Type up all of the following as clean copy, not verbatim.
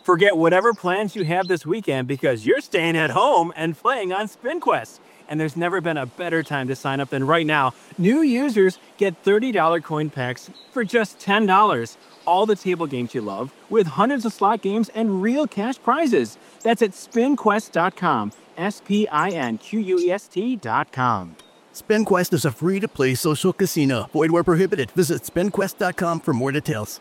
Forget whatever plans you have this weekend because you're staying at home and playing on SpinQuest. And there's never been a better time to sign up than right now. New users get $30 coin packs for just $10. All the table games you love, with hundreds of slot games and real cash prizes. That's at spinquest.com. SPINQUEST.com. SpinQuest is a free-to-play social casino. Void where prohibited. Visit spinquest.com for more details.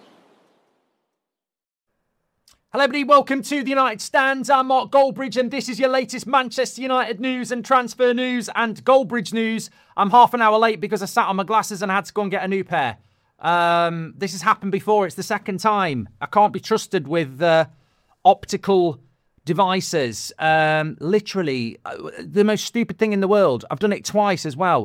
Hello everybody, welcome to the United Stands. I'm Mark Goldbridge and this is your latest Manchester United news and transfer news and Goldbridge news. I'm half an hour late because I sat on my glasses and I had to go and get a new pair. This has happened before, it's the second time. I can't be trusted with optical devices. Literally, the most stupid thing in the world. I've done it twice as well.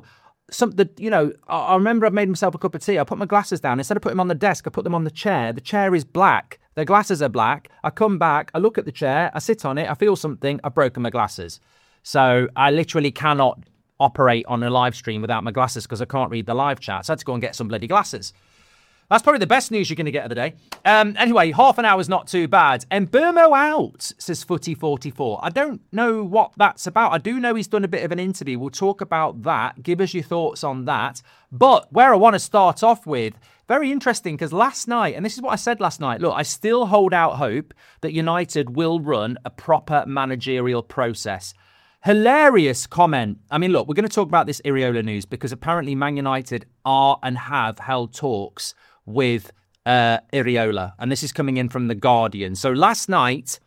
I remember I've made myself a cup of tea. I put my glasses down. Instead of putting them on the desk, I put them on the chair. The chair is black. The glasses are black. I come back, I look at the chair, I sit on it, I feel something, I've broken my glasses. So I literally cannot operate on a live stream without my glasses because I can't read the live chat. So I had to go and get some bloody glasses. That's probably the best news you're going to get of the day. Anyway, half an hour's not too bad. And Mbeumo out, says Footy44. I don't know what that's about. I do know he's done a bit of an interview. We'll talk about that. Give us your thoughts on that. But where I want to start off with, very interesting, because last night, and this is what I said last night, look, I still hold out hope that United will run a proper managerial process. Hilarious comment. I mean, look, we're going to talk about this Iraola news because apparently Man United are and have held talks with Iraola. And this is coming in from The Guardian. So last night,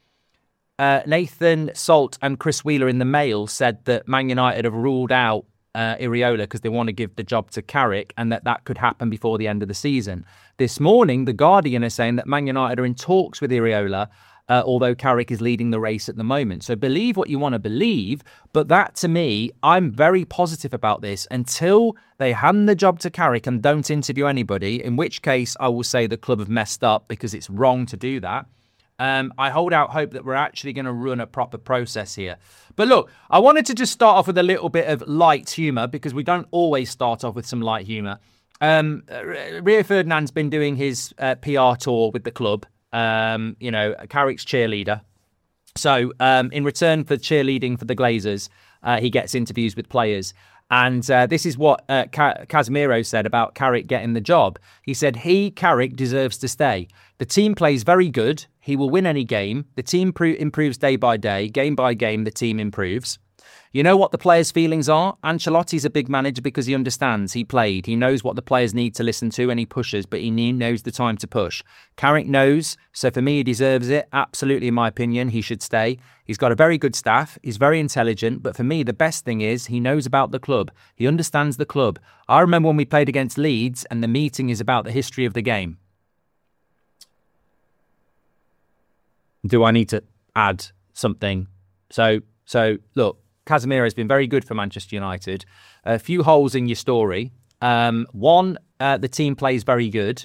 Nathan Salt and Chris Wheeler in the Mail said that Man United have ruled out Iraola because they want to give the job to Carrick and that could happen before the end of the season. This morning, The Guardian is saying that Man United are in talks with Iraola, although Carrick is leading the race at the moment. So believe what you want to believe, but that to me, I'm very positive about this until they hand the job to Carrick and don't interview anybody, in which case I will say the club have messed up because it's wrong to do that. I hold out hope that we're actually going to run a proper process here. But look, I wanted to just start off with a little bit of light humour because we don't always start off with some light humour. Rio Ferdinand's been doing his PR tour with the club, Carrick's cheerleader. So in return for cheerleading for the Glazers, he gets interviews with players. And this is what Casemiro said about Carrick getting the job. He said, Carrick, deserves to stay. The team plays very good. He will win any game. The team improves day by day. Game by game, the team improves. You know what the players' feelings are? Ancelotti's a big manager because he understands. He played. He knows what the players need to listen to and he pushes, but he knows the time to push. Carrick knows, so for me, he deserves it. Absolutely, in my opinion, he should stay. He's got a very good staff. He's very intelligent, but for me, the best thing is he knows about the club. He understands the club. I remember when we played against Leeds and the meeting is about the history of the game. Do I need to add something? So look, Casemiro has been very good for Manchester United. A few holes in your story. One, the team plays very good.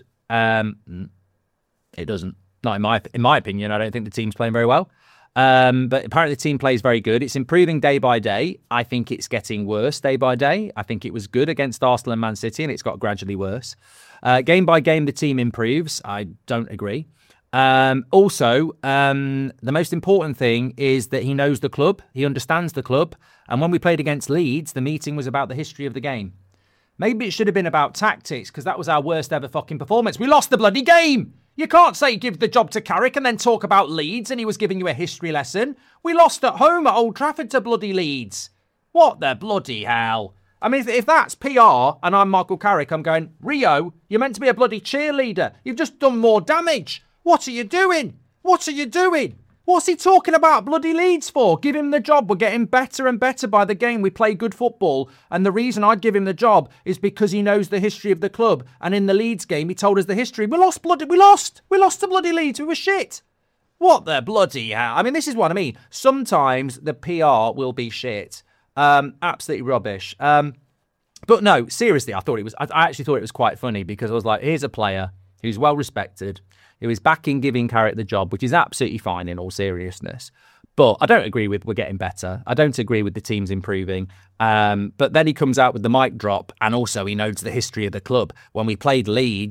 It doesn't. Not in my opinion. I don't think the team's playing very well. But apparently the team plays very good. It's improving day by day. I think it's getting worse day by day. I think it was good against Arsenal and Man City, and it's got gradually worse. Game by game, the team improves. I don't agree. Also, the most important thing is that he knows the club. He understands the club. And when we played against Leeds, the meeting was about the history of the game. Maybe it should have been about tactics because that was our worst ever fucking performance. We lost the bloody game. You can't say give the job to Carrick and then talk about Leeds and he was giving you a history lesson. We lost at home at Old Trafford to bloody Leeds. What the bloody hell? I mean, if that's PR and I'm Michael Carrick, I'm going, Rio, you're meant to be a bloody cheerleader. You've just done more damage. What are you doing? What are you doing? What's he talking about bloody Leeds for? Give him the job. We're getting better and better by the game. We play good football. And the reason I'd give him the job is because he knows the history of the club. And in the Leeds game, he told us the history. We lost to bloody Leeds. We were shit. What the bloody hell? I mean, this is what I mean. Sometimes the PR will be shit. Absolutely rubbish. But no, seriously, I actually thought it was quite funny because I was like, here's a player who's well respected, who is backing giving Carrick the job, which is absolutely fine in all seriousness. But I don't agree with we're getting better. I don't agree with the team's improving. But then he comes out with the mic drop and also he knows the history of the club. When we played Leeds,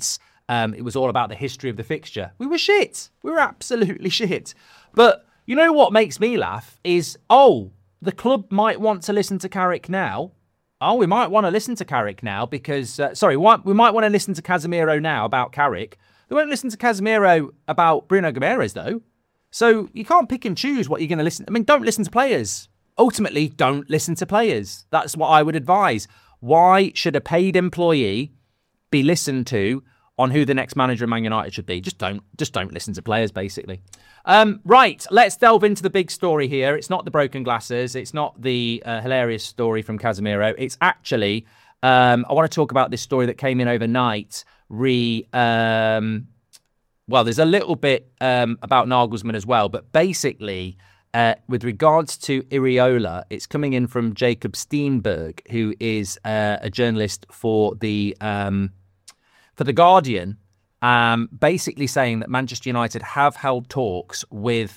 It was all about the history of the fixture. We were shit. We were absolutely shit. But you know what makes me laugh is, the club might want to listen to Carrick now. We might want to listen to Carrick now because, we might want to listen to Casemiro now about Carrick. They won't listen to Casemiro about Bruno Guimaraes, though. So you can't pick and choose what you're going to listen. I mean, don't listen to players. Ultimately, don't listen to players. That's what I would advise. Why should a paid employee be listened to on who the next manager of Man United should be? Just don't listen to players, basically. Right, let's delve into the big story here. It's not the broken glasses. It's not the hilarious story from Casemiro. It's actually, I want to talk about this story that came in overnight. There's a little bit about Nagelsmann as well, but basically, with regards to Iraola, it's coming in from Jacob Steenberg, who is a journalist for the Guardian, basically saying that Manchester United have held talks with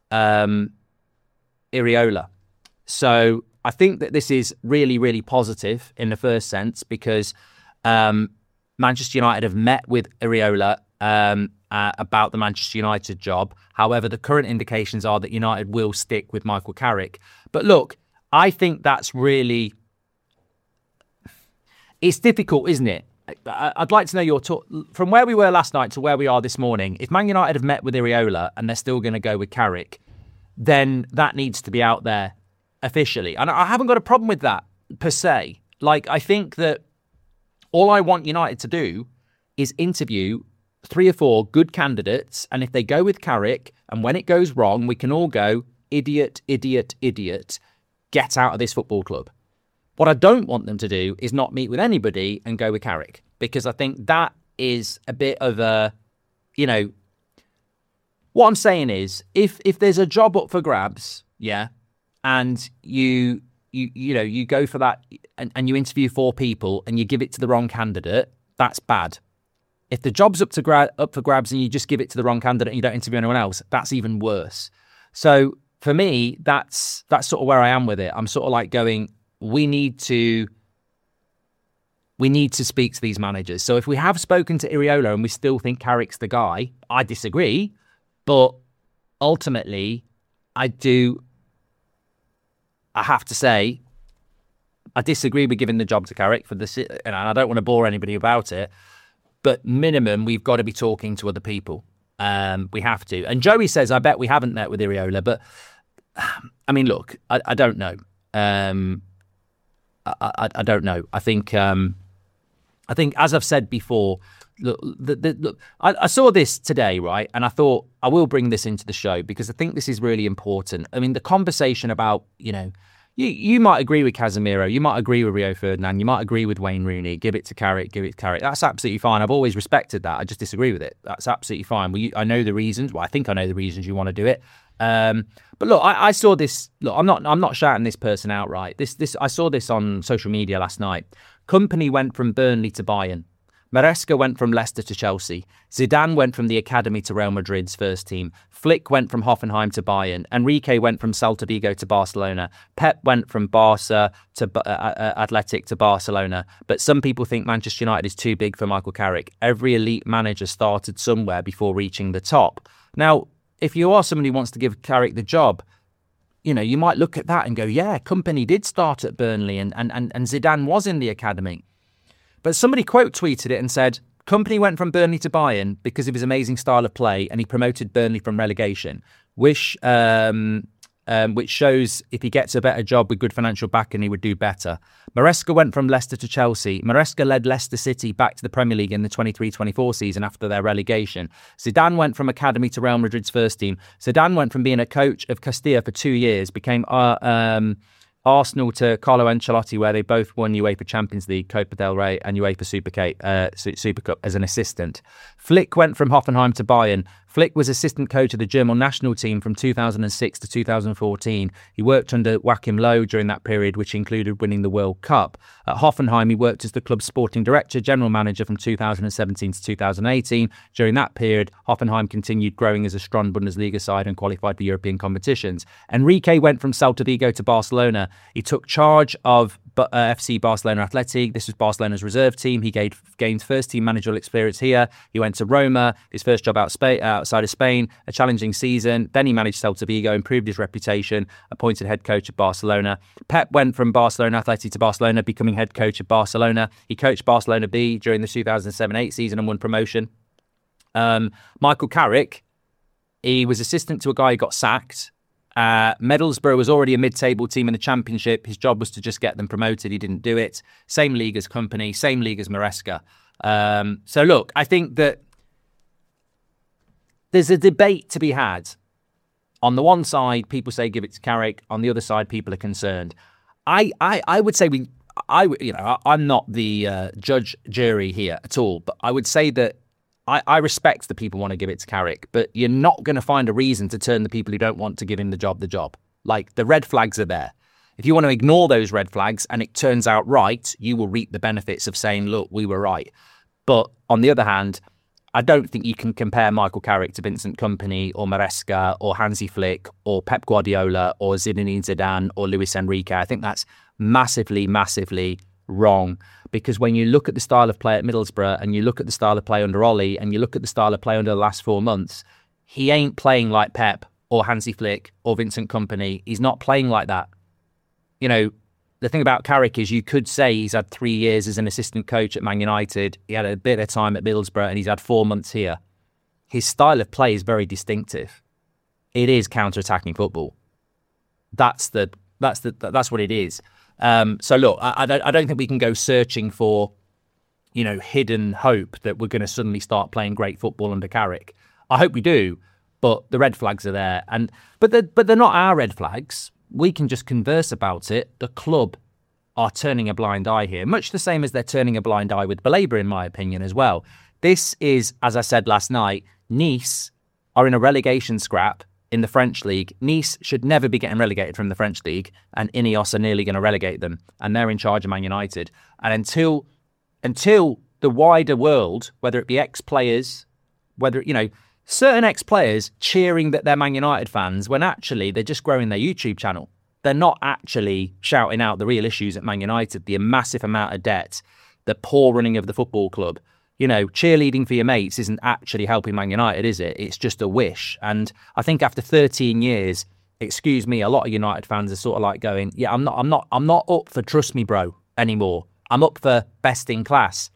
Iraola. So I think that this is really, really positive in the first sense because Manchester United have met with Iraola about the Manchester United job. However, the current indications are that United will stick with Michael Carrick. But look, I think that's really... It's difficult, isn't it? I'd like to know your thought. From where we were last night to where we are this morning, if Man United have met with Iraola and they're still going to go with Carrick, then that needs to be out there officially. And I haven't got a problem with that, per se. Like, I think that all I want United to do is interview 3 or 4 good candidates, and if they go with Carrick, and when it goes wrong, we can all go, idiot, idiot, idiot, get out of this football club. What I don't want them to do is not meet with anybody and go with Carrick, because I think that is a bit of a, what I'm saying is, if there's a job up for grabs, yeah, and you go for that and you interview 4 people and you give it to the wrong candidate, that's bad. If the job's up for grabs and you just give it to the wrong candidate and you don't interview anyone else, that's even worse. So for me, that's sort of where I am with it. I'm sort of like going, we need to speak to these managers. So if we have spoken to Iraola and we still think Carrick's the guy, I disagree. But ultimately, I have to say, I disagree with giving the job to Carrick and I don't want to bore anybody about it. But minimum, we've got to be talking to other people. We have to. And Joey says, I bet we haven't met with Iraola. But, I mean, look, I don't know. I don't know. I think, as I've said before, look, I saw this today, right? And I thought, I will bring this into the show because I think this is really important. I mean, the conversation about, you might agree with Casemiro, you might agree with Rio Ferdinand, you might agree with Wayne Rooney, give it to Carrick. That's absolutely fine. I've always respected that. I just disagree with it. That's absolutely fine. I know the reasons. Well, I think I know the reasons you want to do it. But look, I saw this. Look, I'm not shouting this person outright. I saw this on social media last night. Kompany went from Burnley to Bayern. Maresca went from Leicester to Chelsea. Zidane went from the academy to Real Madrid's first team. Flick went from Hoffenheim to Bayern. Enrique went from Celta Vigo to Barcelona. Pep went from Barca to Athletic to Barcelona. But some people think Manchester United is too big for Michael Carrick. Every elite manager started somewhere before reaching the top. Now, if you are somebody who wants to give Carrick the job, you might look at that and go, yeah, Kompany did start at Burnley and Zidane was in the academy. But somebody quote tweeted it and said, Kompany went from Burnley to Bayern because of his amazing style of play and he promoted Burnley from relegation, which shows if he gets a better job with good financial backing, he would do better. Maresca went from Leicester to Chelsea. Maresca led Leicester City back to the Premier League in the 23-24 season after their relegation. Zidane went from academy to Real Madrid's first team. Zidane went from being a coach of Castilla for 2 years, became Arsenal to Carlo Ancelotti, where they both won UEFA Champions League, Copa del Rey and UEFA Super Cup as an assistant. Flick went from Hoffenheim to Bayern. Flick was assistant coach of the German national team from 2006 to 2014. He worked under Joachim Löw during that period, which included winning the World Cup. At Hoffenheim, he worked as the club's sporting director, general manager from 2017 to 2018. During that period, Hoffenheim continued growing as a strong Bundesliga side and qualified for European competitions. Enrique went from Celta Vigo to Barcelona. He took charge of FC Barcelona Athletic. This was Barcelona's reserve team. He gained first-team managerial experience here. He went to Roma, his first job outside of Spain, a challenging season. Then he managed Celta Vigo, improved his reputation, appointed head coach of Barcelona. Pep went from Barcelona Athletic to Barcelona, becoming head coach of Barcelona. He coached Barcelona B during the 2007-8 season and won promotion. Michael Carrick, he was assistant to a guy who got sacked. Middlesbrough was already a mid-table team in the Championship. His job was to just get them promoted. He didn't do it. Same league as Company, same league as Maresca. So look, I think that there's a debate to be had. On the one side, people say give it to Carrick. On the other side, people are concerned. I would say I'm not the judge, jury here at all, but I would say that I respect the people want to give it to Carrick, but you're not going to find a reason to turn the people who don't want to give him the job. Like, the red flags are there. If you want to ignore those red flags and it turns out right, you will reap the benefits of saying, look, we were right. But on the other hand, I don't think you can compare Michael Carrick to Vincent Kompany or Maresca or Hansi Flick or Pep Guardiola or Zinedine Zidane or Luis Enrique. I think that's massively, massively wrong, because when you look at the style of play at Middlesbrough and you look at the style of play under Ollie and you look at the style of play under the last 4 months, he ain't playing like Pep or Hansi Flick or Vincent Kompany. He's not playing like that. You know, the thing about Carrick is you could say he's had 3 years as an assistant coach at Man United. He had a bit of time at Middlesbrough and he's had 4 months here. His style of play is very distinctive. It is counter-attacking football. That's what it is. So look, I don't think we can go searching for, hidden hope that we're going to suddenly start playing great football under Carrick. I hope we do, but the red flags are there, but they're not our red flags. We can just converse about it. The club are turning a blind eye here, much the same as they're turning a blind eye with Baleba, in my opinion, as well. This is, as I said last night, Nice are in a relegation scrap in the French league. Nice should never be getting relegated from the French league, and Ineos are nearly going to relegate them, and they're in charge of Man United. And until the wider world, whether it be ex-players, certain ex-players cheering that they're Man United fans when actually they're just growing their YouTube channel. They're not actually shouting out the real issues at Man United, the massive amount of debt, the poor running of the football club. Cheerleading for your mates isn't actually helping Man United, is it? It's just a wish. And I think after 13 years, excuse me, a lot of United fans are sort of like going, yeah, I'm not up for trust me, bro, anymore. I'm up for best in class.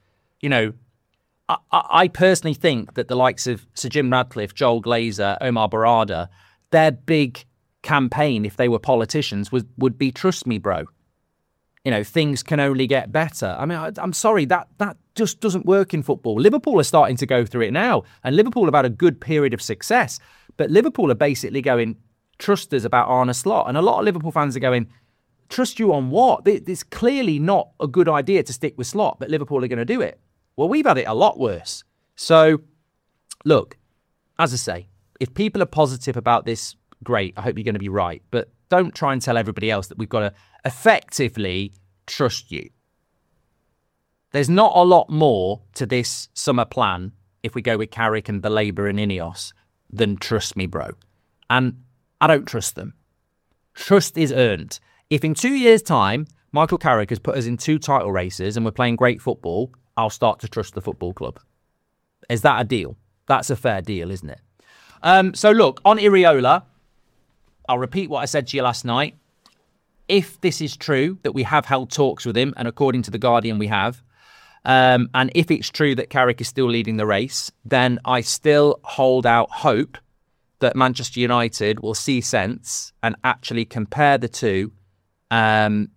I personally think that the likes of Sir Jim Radcliffe, Joel Glazer, Omar Barada, their big campaign, if they were politicians, would be trust me, bro. Things can only get better. I mean, I'm sorry, that just doesn't work in football. Liverpool are starting to go through it now, and Liverpool have had a good period of success. But Liverpool are basically going, trust us about Arne Slot. And a lot of Liverpool fans are going, trust you on what? It's clearly not a good idea to stick with Slot, but Liverpool are going to do it. Well, we've had it a lot worse. So, look, as I say, if people are positive about this, great. I hope you're going to be right. But don't try and tell everybody else that we've got to effectively trust you. There's not a lot more to this summer plan, if we go with Carrick and Baleba and Ineos, than trust me, bro. And I don't trust them. Trust is earned. If in 2 years' time, Michael Carrick has put us in 2 title races and we're playing great football, I'll start to trust the football club. Is that a deal? That's a fair deal, isn't it? So look, on Iraola, I'll repeat what I said to you last night. If this is true, that we have held talks with him, and according to The Guardian we have, and if it's true that Carrick is still leading the race, then I still hold out hope that Manchester United will see sense and actually compare the two and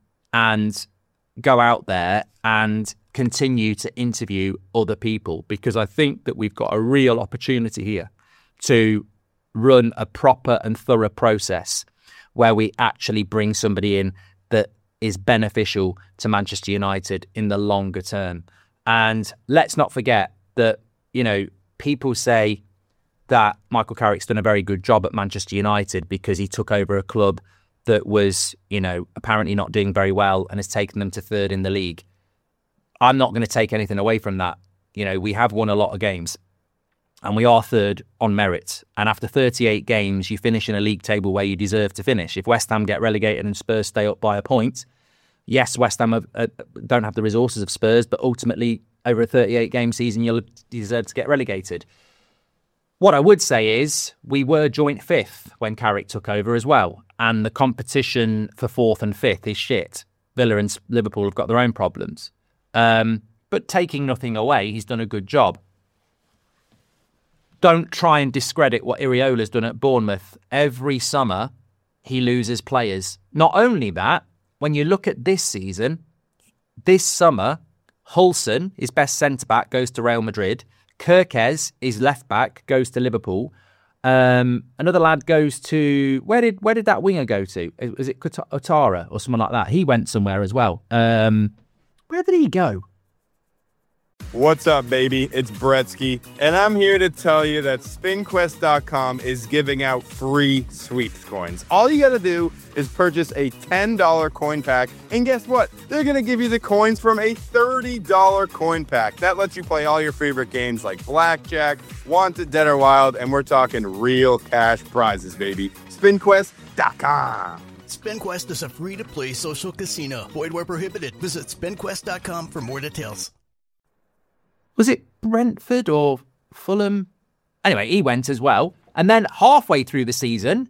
go out there and continue to interview other people, because I think that we've got a real opportunity here to run a proper and thorough process where we actually bring somebody in that is beneficial to Manchester United in the longer term. And let's not forget that, people say that Michael Carrick's done a very good job at Manchester United because he took over a club that was, apparently not doing very well and has taken them to third in the league. I'm not going to take anything away from that. We have won a lot of games and we are third on merit. And after 38 games, you finish in a league table where you deserve to finish. If West Ham get relegated and Spurs stay up by a point, Yes, West Ham don't have the resources of Spurs, but ultimately, over a 38-game season, you deserve to get relegated. What I would say is we were joint fifth when Carrick took over as well, and the competition for fourth and fifth is shit. Villa and Liverpool have got their own problems. But taking nothing away, he's done a good job. Don't try and discredit what Iriola's done at Bournemouth. Every summer, he loses players. Not only that, when you look at this season, this summer, Hulson, his best centre-back, goes to Real Madrid. Kirkez, his left-back, goes to Liverpool. Another lad goes to... Where did that winger go to? Was it Otara or someone like that? He went somewhere as well. Where did he go? What's up, baby? It's Bretsky, and I'm here to tell you that SpinQuest.com is giving out free sweeps coins. All you gotta do is purchase a $10 coin pack, and guess what? They're gonna give you the coins from a $30 coin pack. That lets you play all your favorite games like Blackjack, Wanted, Dead or Wild, and we're talking real cash prizes, baby. SpinQuest.com. SpinQuest is a free-to-play social casino. Void where prohibited. Visit SpinQuest.com for more details. Was it Brentford or Fulham? Anyway, he went as well. And then halfway through the season,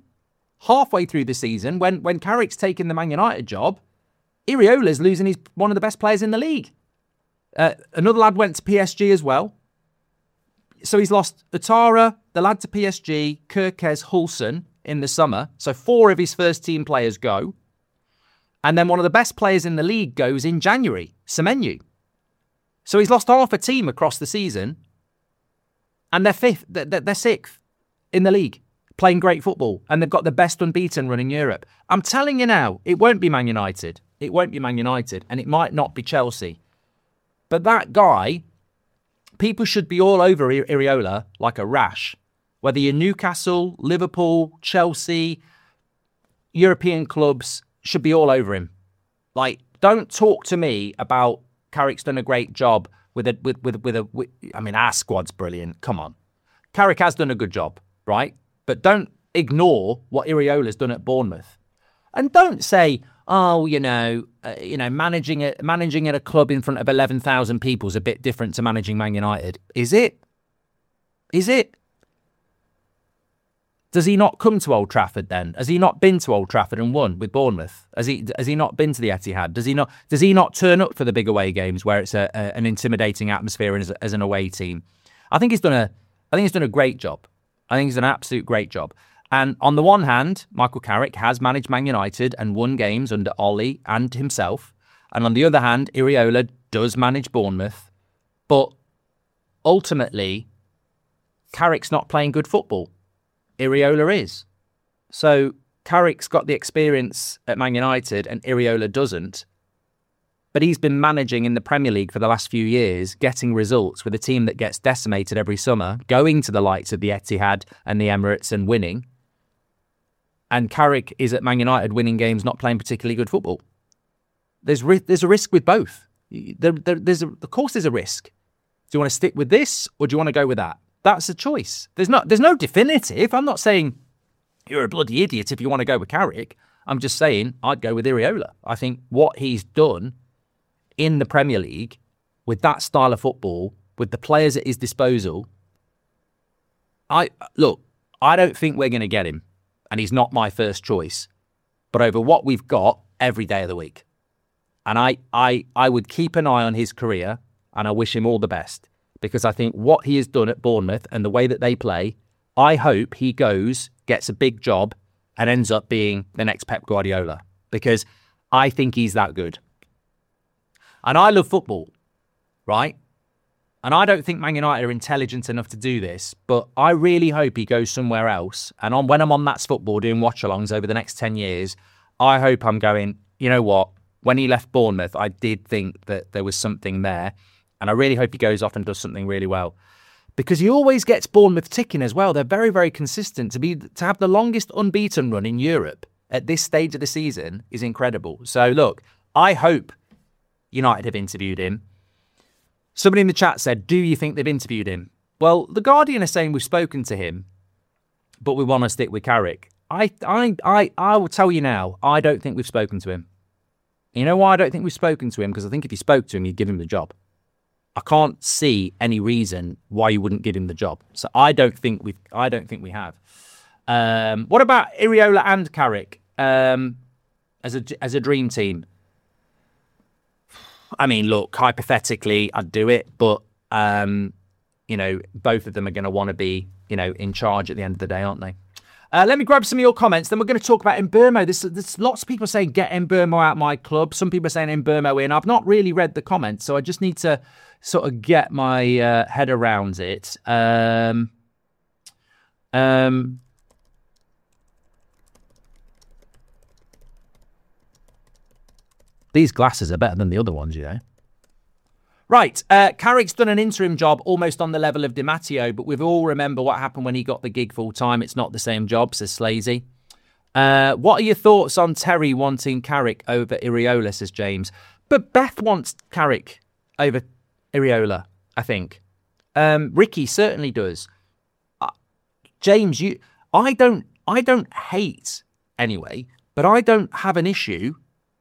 when Carrick's taking the Man United job, Iriola's losing one of the best players in the league. Another lad went to PSG as well. So he's lost Otara, the lad to PSG, Kirkez, Hulson in the summer. So 4 of his first team players go. And then one of the best players in the league goes in January, Semenyo. So he's lost half a team across the season, and they're 6th in the league, playing great football, and they've got the best unbeaten run in Europe. I'm telling you now, it won't be Man United. It won't be Man United, and it might not be Chelsea. But that guy, people should be all over Iriola like a rash. Whether you're Newcastle, Liverpool, Chelsea, European clubs should be all over him. Like, don't talk to me about Carrick's done a great job our squad's brilliant. Come on. Carrick has done a good job, right? But don't ignore what Iriola's done at Bournemouth. And don't say, managing at a club in front of 11,000 people is a bit different to managing Man United. Is it? Does he not come to Old Trafford then? Has he not been to Old Trafford and won with Bournemouth? Has he not been to the Etihad? Does he not turn up for the big away games where it's an intimidating atmosphere as an away team? I think he's done a great job. I think he's done an absolute great job. And on the one hand, Michael Carrick has managed Man United and won games under Ollie and himself. And on the other hand, Iriola does manage Bournemouth. But ultimately, Carrick's not playing good football. Iriola is. So Carrick's got the experience at Man United and Iriola doesn't. But he's been managing in the Premier League for the last few years, getting results with a team that gets decimated every summer, going to the likes of the Etihad and the Emirates and winning. And Carrick is at Man United winning games, not playing particularly good football. There's a risk with both. Of course there's a risk. Do you want to stick with this or do you want to go with that? That's a choice. There's no definitive. I'm not saying you're a bloody idiot if you want to go with Carrick. I'm just saying I'd go with Iriola. I think what he's done in the Premier League with that style of football, with the players at his disposal, I don't think we're going to get him. And he's not my first choice. But over what we've got every day of the week. And I would keep an eye on his career and I wish him all the best. Because I think what he has done at Bournemouth and the way that they play, I hope he goes, gets a big job, and ends up being the next Pep Guardiola. Because I think he's that good. And I love football, right? And I don't think Man United are intelligent enough to do this, but I really hope he goes somewhere else. And when I'm on That's Football doing watch-alongs over the next 10 years, I hope I'm going, you know what? When he left Bournemouth, I did think that there was something there. And I really hope he goes off and does something really well. Because he always gets Bournemouth ticking as well. They're very, very consistent. To have the longest unbeaten run in Europe at this stage of the season is incredible. So look, I hope United have interviewed him. Somebody in the chat said, do you think they've interviewed him? Well, The Guardian are saying we've spoken to him, but we want to stick with Carrick. I will tell you now, I don't think we've spoken to him. You know why I don't think we've spoken to him? Because I think if you spoke to him, you'd give him the job. I can't see any reason why you wouldn't give him the job. So I don't think we have. What about Iraola and Carrick as a dream team? I mean, look, hypothetically, I'd do it, but both of them are going to want to be, in charge at the end of the day, aren't they? Let me grab some of your comments. Then we're going to talk about Mbeumo. There's lots of people saying, get Mbeumo out of my club. Some people are saying Mbeumo in. I've not really read the comments, so I just need to sort of get my head around it. These glasses are better than the other ones, Right, Carrick's done an interim job almost on the level of Di Matteo, but we've all remember what happened when he got the gig full-time. It's not the same job, says Slazy. What are your thoughts on Terry wanting Carrick over Iraola, says James? But Beth wants Carrick over Iraola, I think. Ricky certainly does. James, I don't hate anyway, but I don't have an issue.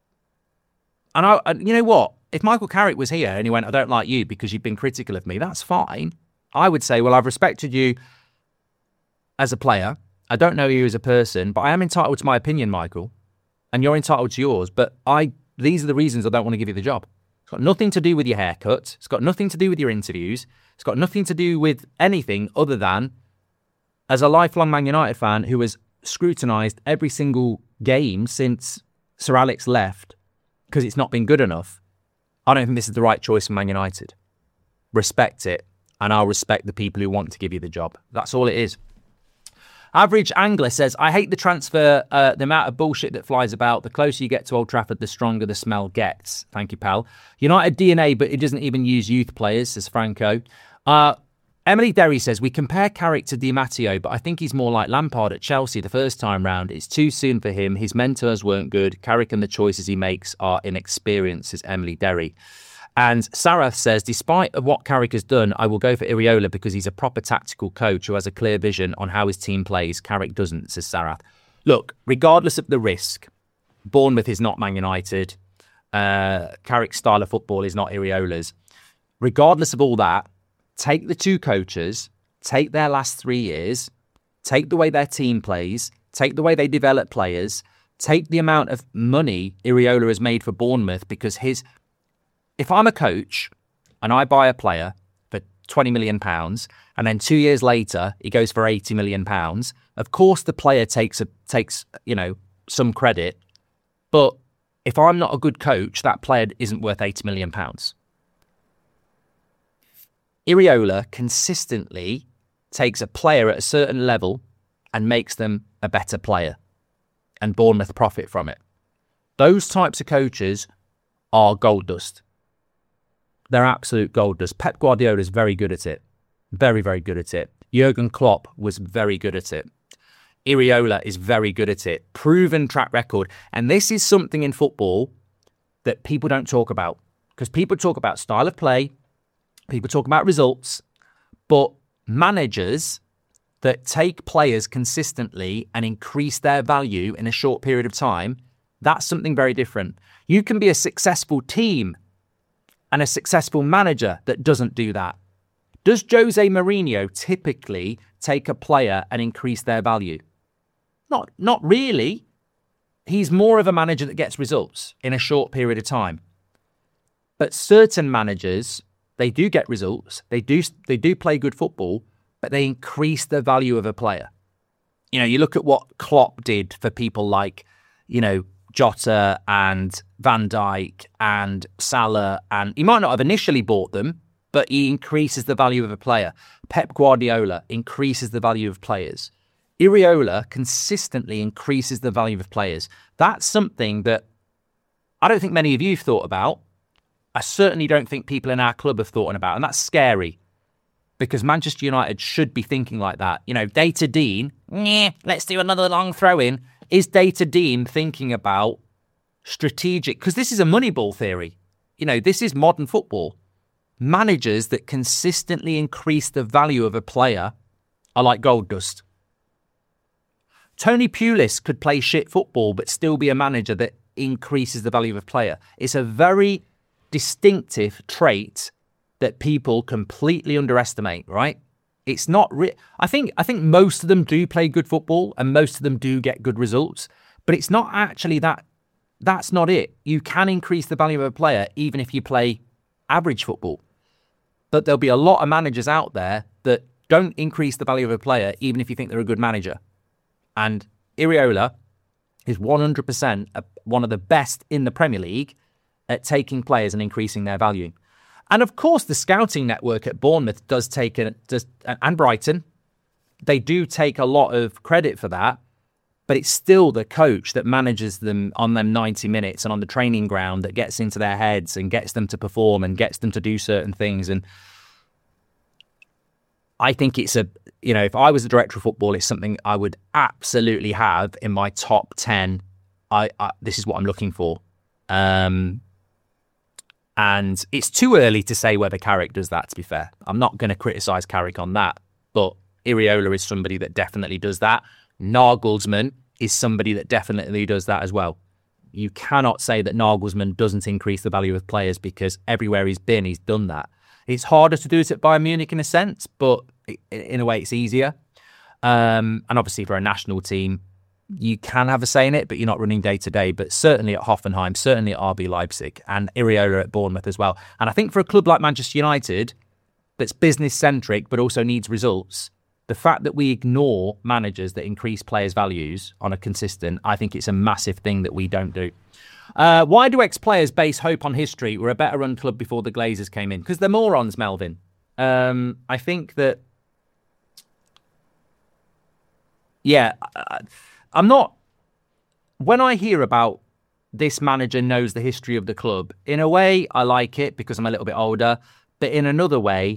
And you know what? If Michael Carrick was here and he went, I don't like you because you've been critical of me, that's fine. I would say, well, I've respected you as a player. I don't know you as a person, but I am entitled to my opinion, Michael. And you're entitled to yours. But these are the reasons I don't want to give you the job. It's got nothing to do with your haircut. It's got nothing to do with your interviews. It's got nothing to do with anything other than, as a lifelong Man United fan who has scrutinised every single game since Sir Alex left because it's not been good enough, I don't think this is the right choice for Man United. Respect it, and I'll respect the people who want to give you the job. That's all it is. Average Angler says, I hate the transfer, the amount of bullshit that flies about. The closer you get to Old Trafford, the stronger the smell gets. Thank you, pal. United DNA, but it doesn't even use youth players, says Franco. Emily Derry says, we compare Carrick to Di Matteo, but I think he's more like Lampard at Chelsea the first time round. It's too soon for him. His mentors weren't good. Carrick and the choices he makes are inexperienced, says Emily Derry. And Sarath says, despite of what Carrick has done, I will go for Iraola because he's a proper tactical coach who has a clear vision on how his team plays. Carrick doesn't, says Sarath. Look, regardless of the risk, Bournemouth is not Man United. Carrick's style of football is not Iraola's. Regardless of all that, take the two coaches, take their last 3 years, take the way their team plays, take the way they develop players, take the amount of money Iraola has made for Bournemouth because if I'm a coach and I buy a player for £20 million and then 2 years later he goes for £80 million, of course the player takes some credit, but if I'm not a good coach, that player isn't worth £80 million. Iraola consistently takes a player at a certain level and makes them a better player, and Bournemouth profit from it. Those types of coaches are gold dust. They're absolute gold dust. Pep Guardiola is very good at it. Very, very good at it. Jurgen Klopp was very good at it. Iraola is very good at it. Proven track record. And this is something in football that people don't talk about. Because people talk about style of play, people talk about results, but managers that take players consistently and increase their value in a short period of time, that's something very different. You can be a successful team and a successful manager that doesn't do that. Does Jose Mourinho typically take a player and increase their value? Not really. He's more of a manager that gets results in a short period of time. But certain managers, they do get results. They do play good football, but they increase the value of a player. You look at what Klopp did for people like, Jota and Van Dijk and Salah, and he might not have initially bought them, but he increases the value of a player. Pep Guardiola increases the value of players. Iraola consistently increases the value of players. That's something that I don't think many of you have thought about. I certainly don't think people in our club have thought about, and that's scary because Manchester United should be thinking like that. Data Dean, let's do another long throw-in. Is Data Dean thinking about strategic? Because this is a Moneyball theory. This is modern football. Managers that consistently increase the value of a player are like gold dust. Tony Pulis could play shit football but still be a manager that increases the value of a player. It's a very distinctive trait that people completely underestimate, right? It's not I think most of them do play good football and most of them do get good results, but it's not actually that's not it. You can increase the value of a player even if you play average football. But there'll be a lot of managers out there that don't increase the value of a player even if you think they're a good manager. And Iraola is 100% one of the best in the Premier League at taking players and increasing their value. And of course, the scouting network at Bournemouth and Brighton, they do take a lot of credit for that, but it's still the coach that manages them on them 90 minutes and on the training ground that gets into their heads and gets them to perform and gets them to do certain things. And I think it's if I was the director of football, it's something I would absolutely have in my top 10. This is what I'm looking for. And it's too early to say whether Carrick does that, to be fair. I'm not going to criticise Carrick on that, but Iraola is somebody that definitely does that. Nagelsmann is somebody that definitely does that as well. You cannot say that Nagelsmann doesn't increase the value of players because everywhere he's been, he's done that. It's harder to do it at Bayern Munich in a sense, but in a way it's easier. And obviously for a national team, you can have a say in it, but you're not running day to day. But certainly at Hoffenheim, certainly at RB Leipzig, and Iraola at Bournemouth as well. And I think for a club like Manchester United, that's business centric but also needs results, the fact that we ignore managers that increase players' values on a consistent, I think it's a massive thing that we don't do. Why do ex-players base hope on history? We're a better run club before the Glazers came in. Because they're morons, Melvin. I think that, I'm not... When I hear about this manager knows the history of the club, in a way, I like it because I'm a little bit older. But in another way,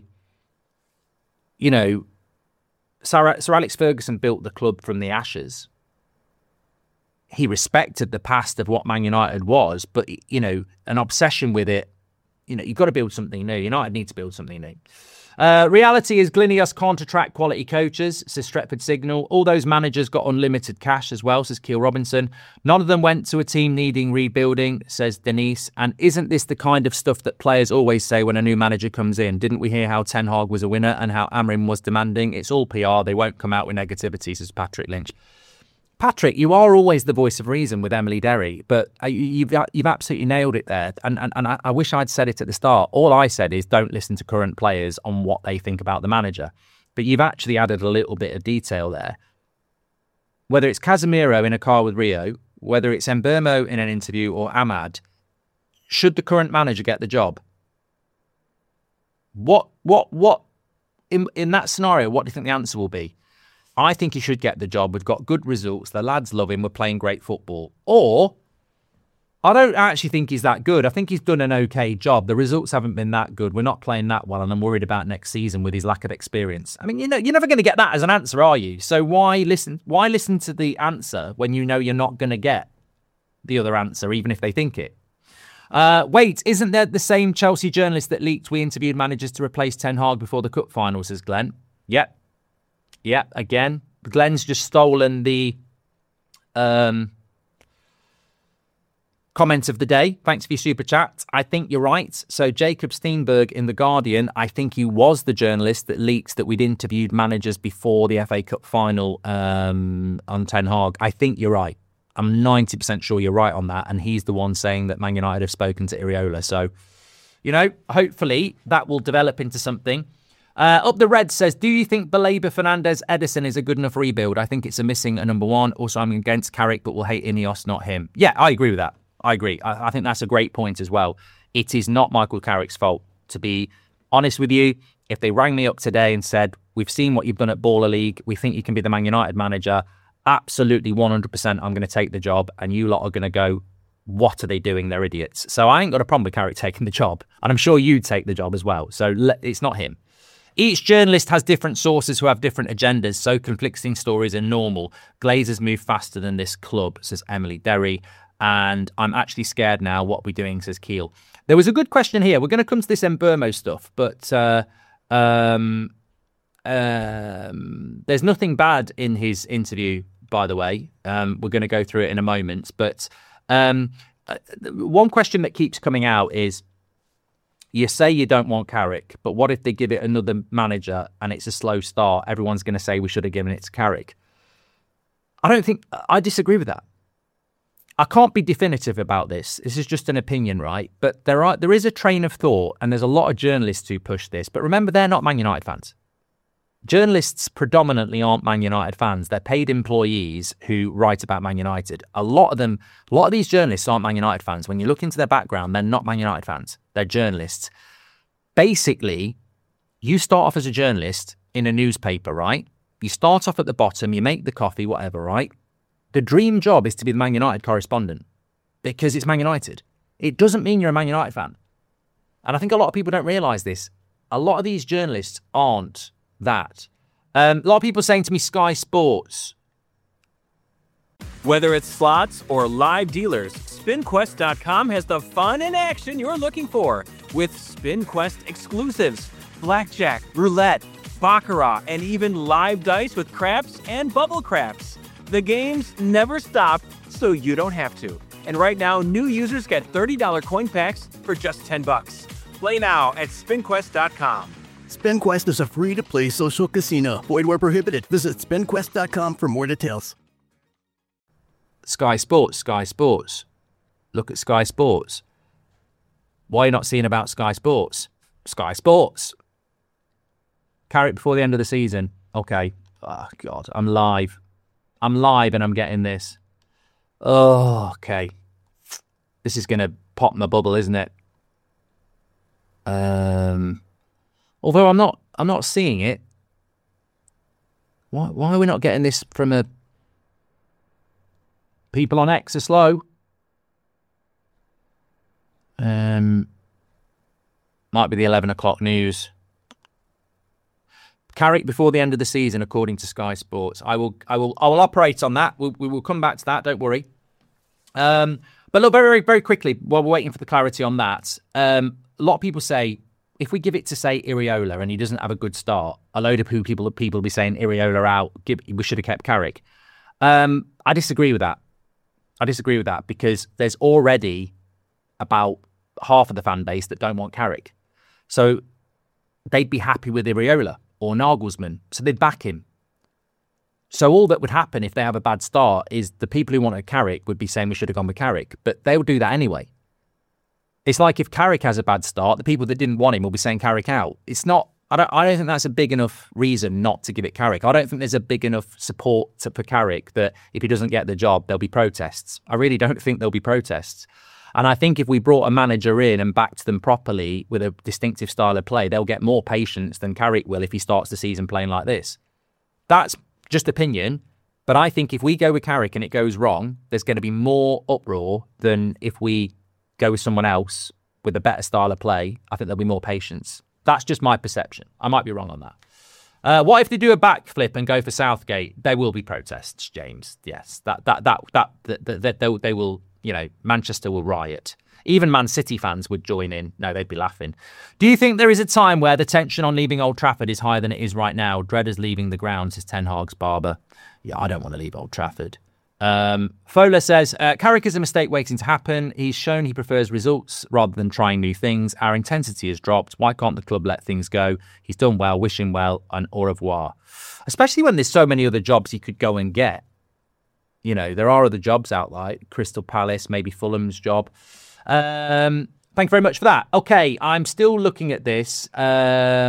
Sir Alex Ferguson built the club from the ashes. He respected the past of what Man United was, but, an obsession with it, you've got to build something new. United need to build something new. Reality is Glinius can't attract quality coaches, says Stretford Signal. All those managers got unlimited cash as well, says Keil Robinson. None of them went to a team needing rebuilding, says Denise. And isn't this the kind of stuff that players always say when a new manager comes in? Didn't we hear how Ten Hag was a winner and how Amorim was demanding? It's all PR. They won't come out with negativity, says Patrick Lynch. Patrick, you are always the voice of reason with Emily Derry, but you've absolutely nailed it there. And I wish I'd said it at the start. All I said is don't listen to current players on what they think about the manager. But you've actually added a little bit of detail there. Whether it's Casemiro in a car with Rio, whether it's Mbeumo in an interview or Ahmad, should the current manager get the job? What in that scenario, what do you think the answer will be? I think he should get the job. We've got good results. The lads love him. We're playing great football. Or, I don't actually think he's that good. I think he's done an okay job. The results haven't been that good. We're not playing that well, and I'm worried about next season with his lack of experience. I mean, you're never going to get that as an answer, are you? So why listen to the answer when you know you're not going to get the other answer, even if they think it? Wait, isn't there the same Chelsea journalist that leaked we interviewed managers to replace Ten Hag before the cup final, says Glenn? Yep. Yeah, again, Glenn's just stolen the comment of the day. Thanks for your super chat. I think you're right. So Jacob Steenberg in The Guardian, I think he was the journalist that leaked that we'd interviewed managers before the FA Cup final on Ten Hag. I think you're right. I'm 90% sure you're right on that. And he's the one saying that Man United have spoken to Iraola. So, hopefully that will develop into something. Up the Red says, do you think Baleba, Fernandez, Edison is a good enough rebuild? I think it's a missing a number one. Also, I'm against Carrick, but will hate Ineos, not him. Yeah, I agree with that. I agree. I think that's a great point as well. It is not Michael Carrick's fault. To be honest with you, if they rang me up today and said, we've seen what you've done at Baller League, we think you can be the Man United manager, absolutely 100% I'm going to take the job, and you lot are going to go, what are they doing? They're idiots. So I ain't got a problem with Carrick taking the job. And I'm sure you'd take the job as well. So it's not him. Each journalist has different sources who have different agendas, so conflicting stories are normal. Glazers move faster than this club, says Emily Derry. And I'm actually scared now. What are we doing, says Keil. There was a good question here. We're going to come to this Mbeumo stuff, but there's nothing bad in his interview, by the way. We're going to go through it in a moment. But One question that keeps coming out is, you say you don't want Carrick, but what if they give it another manager and it's a slow start? Everyone's going to say we should have given it to Carrick. I disagree with that. I can't be definitive about this. This is just an opinion, right? But there is a train of thought, and there's a lot of journalists who push this. But remember, they're not Man United fans. Journalists predominantly aren't Man United fans. They're paid employees who write about Man United. A lot of these journalists aren't Man United fans. When you look into their background, they're not Man United fans. They're journalists. Basically, you start off as a journalist in a newspaper, right? You start off at the bottom, you make the coffee, whatever, right? The dream job is to be the Man United correspondent because it's Man United. It doesn't mean you're a Man United fan. And I think a lot of people don't realise this. A lot of these journalists aren't that. A lot of people saying to me, Sky Sports. Whether it's slots or live dealers, SpinQuest.com has the fun and action you're looking for with SpinQuest exclusives, blackjack, roulette, baccarat, and even live dice with craps and bubble craps. The games never stop, so you don't have to. And right now, new users get $30 coin packs for just $10. Play now at SpinQuest.com. SpinQuest is a free-to-play social casino. Void where prohibited. Visit SpinQuest.com for more details. Sky Sports. Look at Sky Sports. Why are you not seeing about Sky Sports? Sky Sports. Carrick before the end of the season. Okay. Oh, God. I'm live and I'm getting this. Oh, okay. This is going to pop my bubble, isn't it? Although I'm not seeing it. Why are we not getting this from a... People on X are slow. Might be the 11 o'clock news. Carrick before the end of the season, according to Sky Sports. I will operate on that. We will come back to that. Don't worry. But look, very, very, very quickly, while we're waiting for the clarity on that, a lot of people say, if we give it to, say, Iriola and he doesn't have a good start, a load of people will be saying Iriola out, we should have kept Carrick. I disagree with that. Because there's already about half of the fan base that don't want Carrick. So they'd be happy with Iriola or Nagelsmann, so they'd back him. So all that would happen if they have a bad start is the people who wanted Carrick would be saying we should have gone with Carrick, but they'll do that anyway. It's like if Carrick has a bad start, the people that didn't want him will be saying Carrick out. It's not. I don't think that's a big enough reason not to give it Carrick. I don't think there's a big enough support for Carrick that if he doesn't get the job, there'll be protests. I really don't think there'll be protests. And I think if we brought a manager in and backed them properly with a distinctive style of play, they'll get more patience than Carrick will if he starts the season playing like this. That's just opinion. But I think if we go with Carrick and it goes wrong, there's going to be more uproar than if we go with someone else with a better style of play. I think there'll be more patience. That's just my perception. I might be wrong on that. What if they do a backflip and go for Southgate? There will be protests, James. Yes, they will. You know, Manchester will riot. Even Man City fans would join in. No, they'd be laughing. Do you think there is a time where the tension on leaving Old Trafford is higher than it is right now? Dreaders leaving the grounds is Ten Hag's barber. Yeah, I don't want to leave Old Trafford. Fowler says, Carrick is a mistake waiting to happen. He's shown he prefers results rather than trying new things. Our intensity has dropped. Why can't the club let things go? He's done well, wish him well, and au revoir. Especially when there's so many other jobs he could go and get. You know, there are other jobs out like Crystal Palace, maybe Fulham's job. Thank you very much for that. Okay, I'm still looking at this. I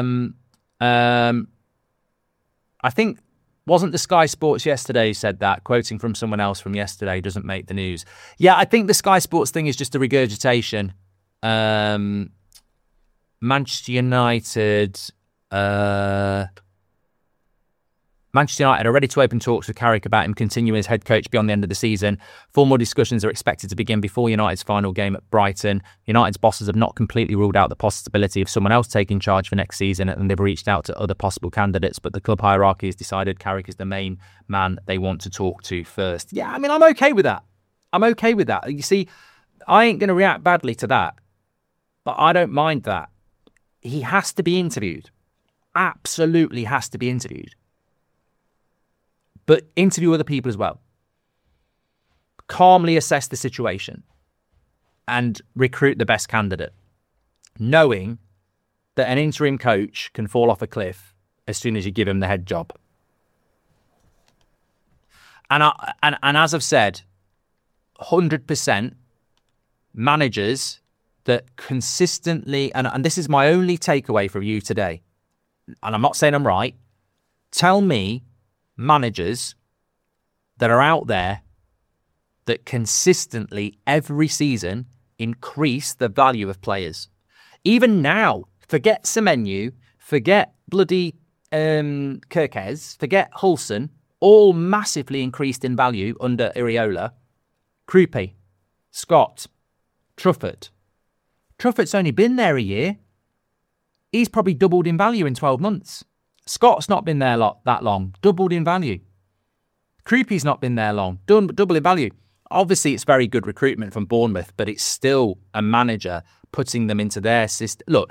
think, wasn't the Sky Sports yesterday said that, quoting from someone else from yesterday, doesn't make the news. Yeah, I think the Sky Sports thing is just a regurgitation. Manchester United are ready to open talks with Carrick about him continuing as head coach beyond the end of the season. Formal discussions are expected to begin before United's final game at Brighton. United's bosses have not completely ruled out the possibility of someone else taking charge for next season, and they've reached out to other possible candidates, but the club hierarchy has decided Carrick is the main man they want to talk to first. Yeah, I mean, I'm okay with that. You see, I ain't going to react badly to that, but I don't mind that. He has to be interviewed. Absolutely has to be interviewed. But interview other people as well. calmly assess the situation and recruit the best candidate, knowing that an interim coach can fall off a cliff as soon as you give him the head job. And as I've said, 100% managers that consistently, and this is my only takeaway from you today, and I'm not saying I'm right, tell me managers that are out there that consistently every season increase the value of players. Even now, forget Semenyo, forget bloody Kirkez, forget Hulson, all massively increased in value under Iraola. Krupe, Scott, Truffert. Truffert's only been there a year. He's probably doubled in value in 12 months. Scott's not been there that long, doubled in value. Krupe's not been there long, double in value. Obviously, it's very good recruitment from Bournemouth, but it's still a manager putting them into their system. Look,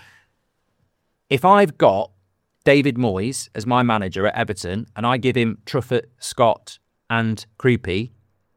if I've got David Moyes as my manager at Everton and I give him Truffert, Scott and Krupe,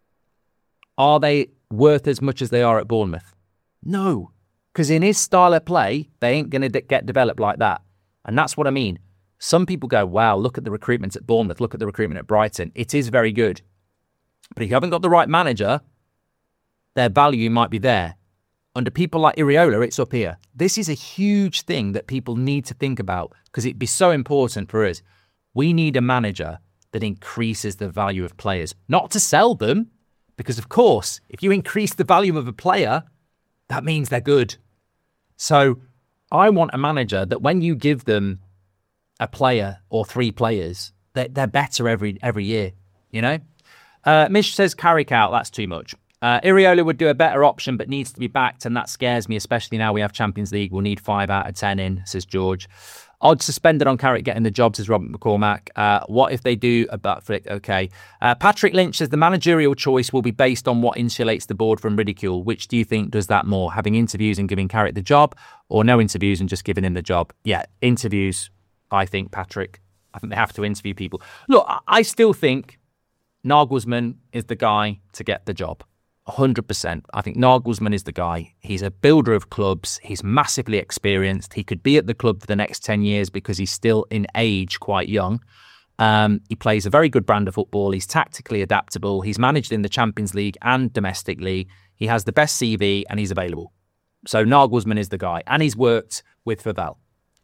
are they worth as much as they are at Bournemouth? No, because in his style of play, they ain't going to get developed like that. And that's what I mean. Some people go, wow, look at the recruitment at Bournemouth, look at the recruitment at Brighton. It is very good. But if you haven't got the right manager, their value might be there. Under people like Iraola, it's up here. This is a huge thing that people need to think about because it'd be so important for us. We need a manager that increases the value of players, not to sell them, because of course, if you increase the value of a player, that means they're good. So I want a manager that when you give them a player or three players, they're better every year, you know? Mish says Carrick out, that's too much. Iraola would do a better option but needs to be backed, and that scares me, especially now we have Champions League. We'll need 5 out of 10 in, says George. Odds suspended on Carrick getting the job, says Robert McCormack. What if they do a butt flick? Okay. Patrick Lynch says the managerial choice will be based on what insulates the board from ridicule. Which do you think does that more? Having interviews and giving Carrick the job, or no interviews and just giving him the job? Yeah, interviews, I think, Patrick. I think they have to interview people. Look, I still think Nagelsmann is the guy to get the job. 100%. I think Nagelsmann is the guy. He's a builder of clubs. He's massively experienced. He could be at the club for the next 10 years because he's still in age quite young. He plays a very good brand of football. He's tactically adaptable. He's managed in the Champions League and domestically. He has the best CV and he's available. So Nagelsmann is the guy. And he's worked with Favel.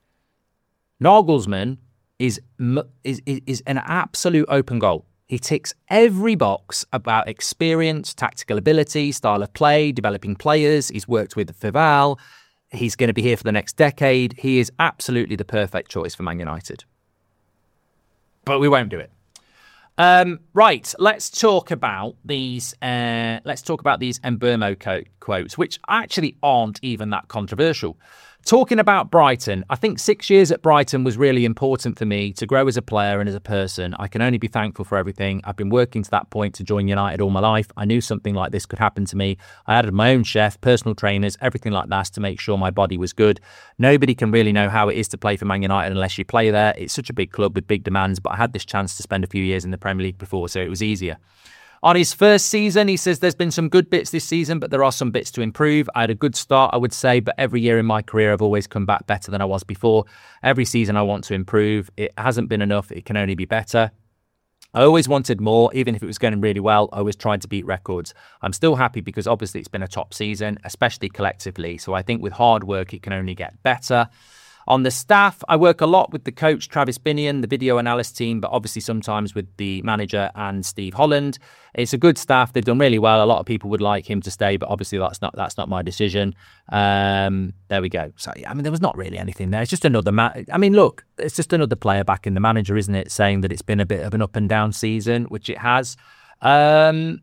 Nagelsmann is an absolute open goal. He ticks every box about experience, tactical ability, style of play, developing players. He's worked with Favel. He's going to be here for the next decade. He is absolutely the perfect choice for Man United. But we won't do it. Right, let's talk about these. Let's talk about these Mbeumo quotes, which actually aren't even that controversial. Talking about Brighton, I think 6 years at Brighton was really important for me to grow as a player and as a person. I can only be thankful for everything. I've been working to that point to join United all my life. I knew something like this could happen to me. I added my own chef, personal trainers, everything like that to make sure my body was good. Nobody can really know how it is to play for Man United unless you play there. It's such a big club with big demands, but I had this chance to spend a few years in the Premier League before, so it was easier. On his first season, he says there's been some good bits this season, but there are some bits to improve. I had a good start, I would say, but every year in my career, I've always come back better than I was before. Every season, I want to improve. It hasn't been enough. It can only be better. I always wanted more, even if it was going really well. I always tried to beat records. I'm still happy because obviously it's been a top season, especially collectively. So I think with hard work, it can only get better. On the staff, I work a lot with the coach, Travis Binion, the video analyst team, but obviously sometimes with the manager and Steve Holland. It's a good staff. They've done really well. A lot of people would like him to stay, but obviously that's not my decision. There we go. So, I mean, there was not really anything there. It's just another look, it's just another player back in the manager, isn't it? Saying that it's been a bit of an up and down season, which it has. Sorry,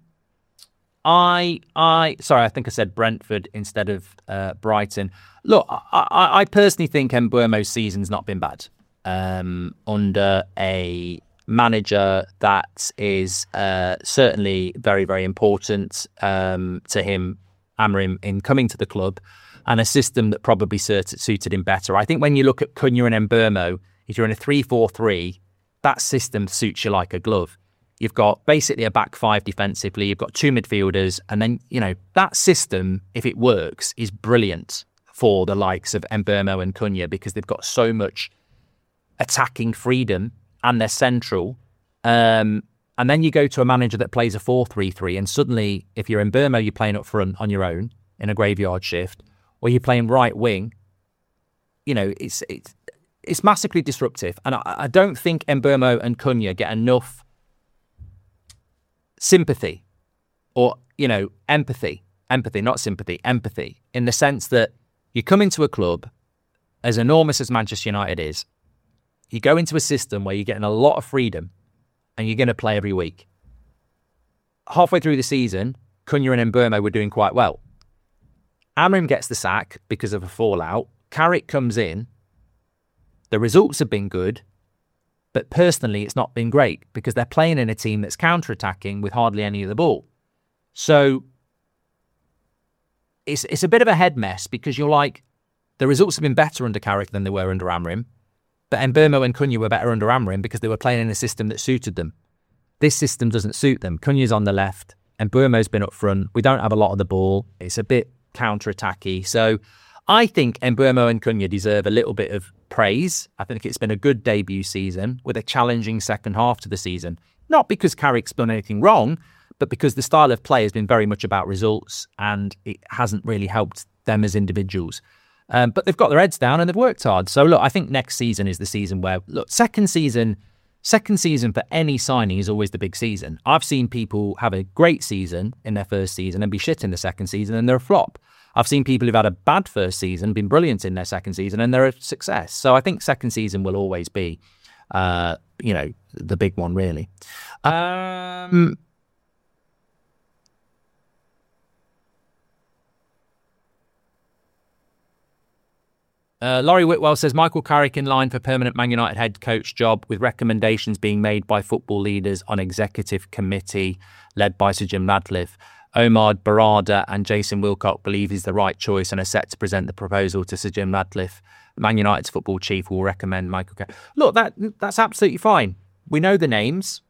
I think I said Brentford instead of Brighton. Look, I personally think Mbeumo's season's not been bad under a manager that is certainly very, very important to him, Amorim, in coming to the club, and a system that probably suited him better. I think when you look at Cunha and Mbeumo, if you're in a 3-4-3, that system suits you like a glove. You've got basically a back five defensively. You've got two midfielders. And then, that system, if it works, is brilliant for the likes of Mbeumo and Cunha because they've got so much attacking freedom and they're central. And then you go to a manager that plays a 4-3-3 and suddenly, if you're Mbeumo, you're playing up front on your own in a graveyard shift, or you're playing right wing, it's massively disruptive. And I don't think Mbeumo and Cunha get enough sympathy or, empathy, not sympathy, empathy, in the sense that you come into a club as enormous as Manchester United is, you go into a system where you're getting a lot of freedom and you're going to play every week. Halfway through the season, Cunha and Mbeumo were doing quite well. Amorim gets the sack because of a fallout. Carrick comes in. The results have been good, but personally it's not been great because they're playing in a team that's counter-attacking with hardly any of the ball. So it's a bit of a head mess because you're like, the results have been better under Carrick than they were under Amorim, but Mbeumo and Cunha were better under Amorim because they were playing in a system that suited them. This system doesn't suit them. Cunha's on the left and Mbeumo's been up front. We don't have a lot of the ball. It's a bit counter-attacky. So I think Mbeumo and Cunha deserve a little bit of praise. I think it's been a good debut season with a challenging second half to the season. Not because Carrick's done anything wrong, but because the style of play has been very much about results and it hasn't really helped them as individuals. But they've got their heads down and they've worked hard. So look, I think next season is the season where, second season for any signing is always the big season. I've seen people have a great season in their first season and be shit in the second season and they're a flop. I've seen people who've had a bad first season, been brilliant in their second season, and they're a success. So I think second season will always be, the big one, really. Laurie Whitwell says, Michael Carrick in line for permanent Man United head coach job with recommendations being made by football leaders on executive committee led by Sir Jim Radcliffe. Omar Barada and Jason Wilcock believe he's the right choice and are set to present the proposal to Sir Jim Radcliffe. Man United's football chief will recommend Michael Carrick. Look, that's absolutely fine. We know the names.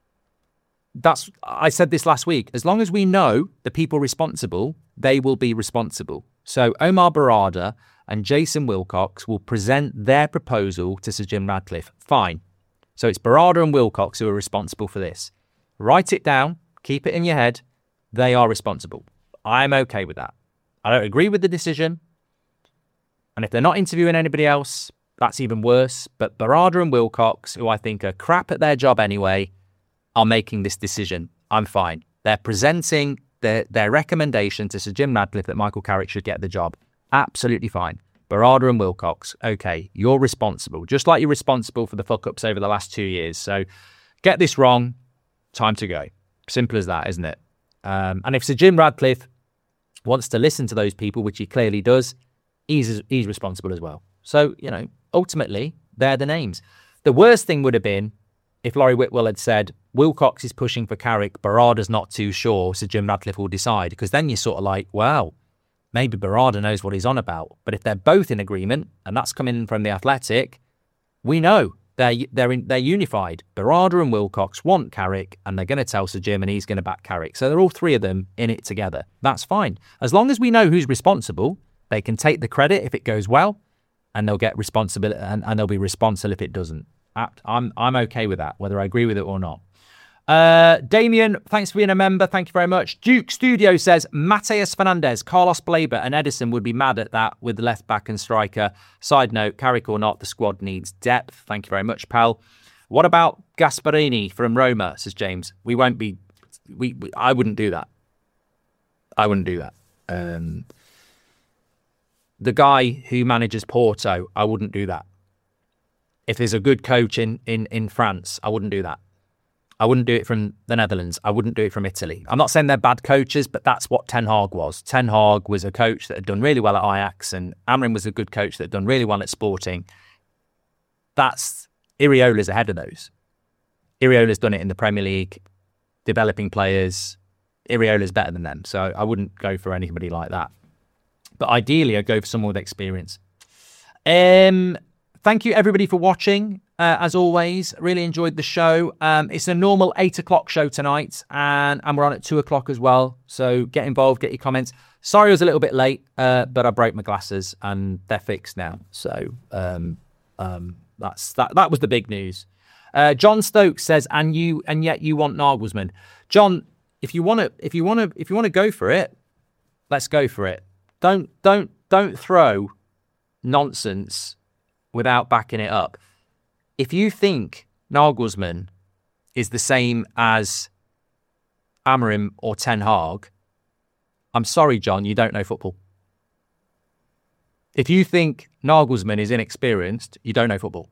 I said this last week. As long as we know the people responsible, they will be responsible. So Omar Barada and Jason Wilcox will present their proposal to Sir Jim Radcliffe. Fine. So it's Barada and Wilcox who are responsible for this. Write it down. Keep it in your head. They are responsible. I'm okay with that. I don't agree with the decision. And if they're not interviewing anybody else, that's even worse. But Barada and Wilcox, who I think are crap at their job anyway, are making this decision. I'm fine. They're presenting their recommendation to Sir Jim Radcliffe that Michael Carrick should get the job. Absolutely fine. Barada and Wilcox, okay, you're responsible. Just like you're responsible for the fuck-ups over the last 2 years. So get this wrong, time to go. Simple as that, isn't it? And if Sir Jim Radcliffe wants to listen to those people, which he clearly does, he's responsible as well. So, ultimately, they're the names. The worst thing would have been if Laurie Whitwell had said, Wilcox is pushing for Carrick, Barada's not too sure, Sir Jim Radcliffe will decide. Because then you're sort of like, wow, maybe Barada knows what he's on about. But if they're both in agreement, and that's coming from The Athletic, we know they're unified. Barada and Wilcox want Carrick, and they're going to tell Sir Jim, and he's going to back Carrick. So they're all three of them in it together. That's fine. As long as we know who's responsible, they can take the credit if it goes well, and they'll get responsibility, and they'll be responsible if it doesn't. I'm okay with that, whether I agree with it or not. Damien, thanks for being a member. Thank you very much. Duke Studio says, Mateus Fernandes, Carlos Baleba and Edison would be mad at that with the left back and striker. Side note, Carrick or not, the squad needs depth. Thank you very much, pal. What about Gasperini from Roma, says James. I wouldn't do that. I wouldn't do that. The guy who manages Porto, I wouldn't do that. If there's a good coach in France, I wouldn't do that. I wouldn't do it from the Netherlands. I wouldn't do it from Italy. I'm not saying they're bad coaches, but that's what Ten Hag was. Ten Hag was a coach that had done really well at Ajax, and Amorim was a good coach that had done really well at Sporting. Iriola's ahead of those. Iriola's done it in the Premier League, developing players. Iriola's better than them, so I wouldn't go for anybody like that. But ideally, I'd go for someone with experience. Thank you, everybody, for watching. as always. Really enjoyed the show. It's a normal 8 o'clock show tonight, and we're on at 2 o'clock as well. So get involved, get your comments. Sorry I was a little bit late, but I broke my glasses and they're fixed now. So that was the big news. John Stokes says, and yet you want Nagelsmann. John, if you want to go for it, let's go for it. Don't throw nonsense without backing it up. If you think Nagelsmann is the same as Amorim or Ten Hag, I'm sorry, John, you don't know football. If you think Nagelsmann is inexperienced, you don't know football.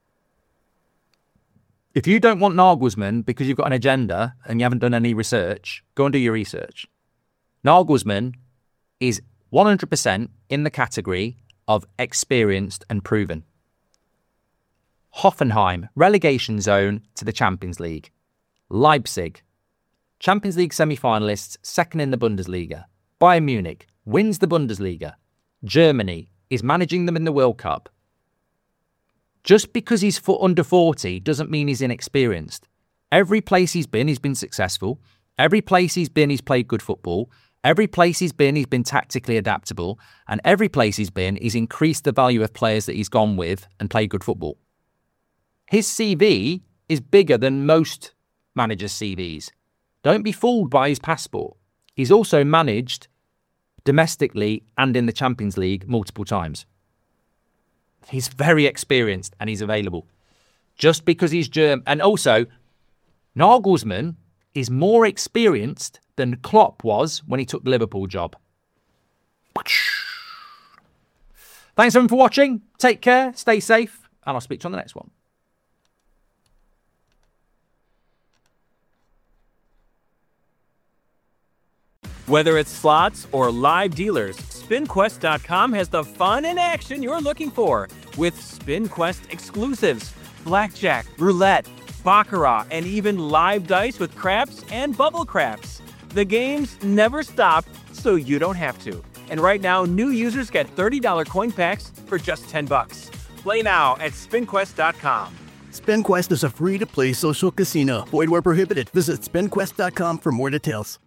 If you don't want Nagelsmann because you've got an agenda and you haven't done any research, go and do your research. Nagelsmann is 100% in the category of experienced and proven. Hoffenheim, relegation zone to the Champions League. Leipzig, Champions League semi-finalists, second in the Bundesliga. Bayern Munich wins the Bundesliga. Germany is managing them in the World Cup. Just because he's under 40 doesn't mean he's inexperienced. Every place he's been successful. Every place he's been, he's played good football. Every place he's been tactically adaptable. And every place he's been, he's increased the value of players that he's gone with and played good football. His CV is bigger than most managers' CVs. Don't be fooled by his passport. He's also managed domestically and in the Champions League multiple times. He's very experienced and he's available. Just because he's German. And also, Nagelsmann is more experienced than Klopp was when he took the Liverpool job. Thanks everyone for watching. Take care, stay safe, and I'll speak to you on the next one. Whether it's slots or live dealers, SpinQuest.com has the fun and action you're looking for. With SpinQuest exclusives, blackjack, roulette, baccarat, and even live dice with craps and bubble craps. The games never stop, so you don't have to. And right now, new users get $30 coin packs for just $10. Play now at SpinQuest.com. SpinQuest is a free-to-play social casino. Void where prohibited. Visit SpinQuest.com for more details.